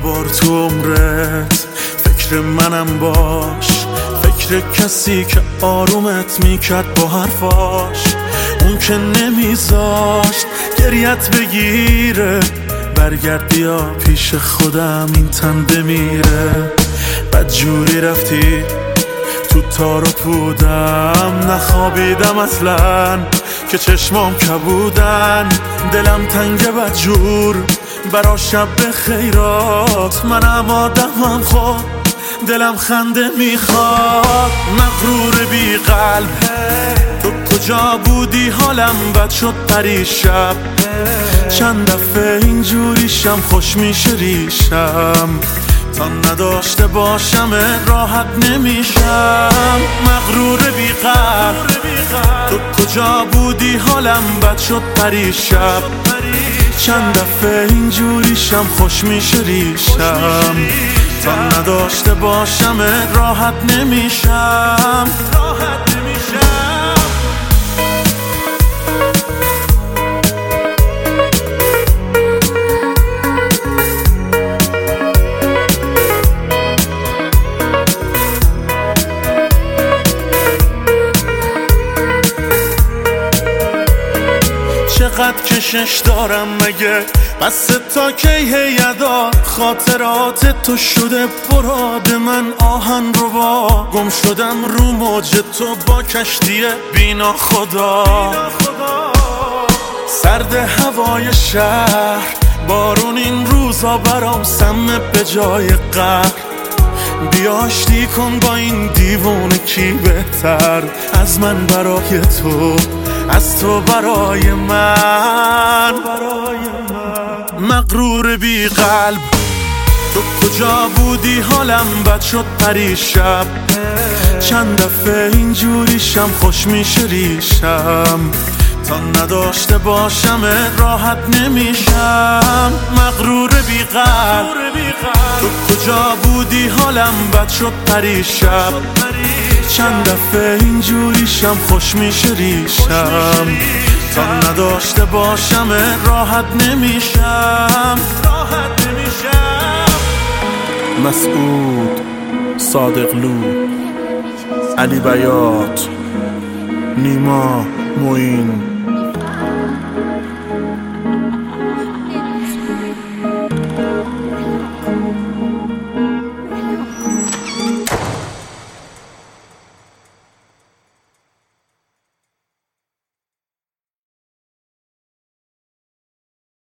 بار تو عمرت فکر منم باش، فکر کسی که آرومت میکرد با حرفاش، اون که نمیذاشت گریت بگیره. برگرد بیا پیش خودم این تن بمیره. بدجوری رفتی تو تار و پودم، نخوابیدم اصلا که چشمام کبودن. دلم تنگ بدجور برا شب خیرات، منم آدمم خود دلم خنده میخواد. مغرور بی قلب تو کجا بودی؟ حالم بد شد پریشب، چند دفعه اینجوریشم خوش میشه ریشم. تا نداشته باشم راحت نمیشم. مغرور بی قلب تو کجا بودی؟ حالم بد شد پریشب، چند دفعه اینجوریشم خوش میشه ریشم. تا نداشته باشم راحت نمیشم. چقدر کشش دارم مگه؟ بس تا کی هیدا؟ خاطرات تو شده براد من آهن رو با. گم شدم رو موج تو با کشتی بینا خدا. سرد هوای شهر، بارون این روزا برام سمه به جای قهر. بیا آشتی کن با این دیوونه، کی بهتر از من برای تو، از تو برای من. مغرور بی قلب تو کجا بودی؟ حالم بد شد پریشب، چند دفعه اینجوریشم خوش میشه ریشم. تا نداشته باشم راحت نمیشم. مغرور بی قلب تو کجا بودی؟ حالم بد شد پریشب، چند دفعه اینجوریشم خوش میشه ریشم. تا نداشته باشم راحت نمیشم. مسعود، صادقلو، علی بیات، نیما، معین.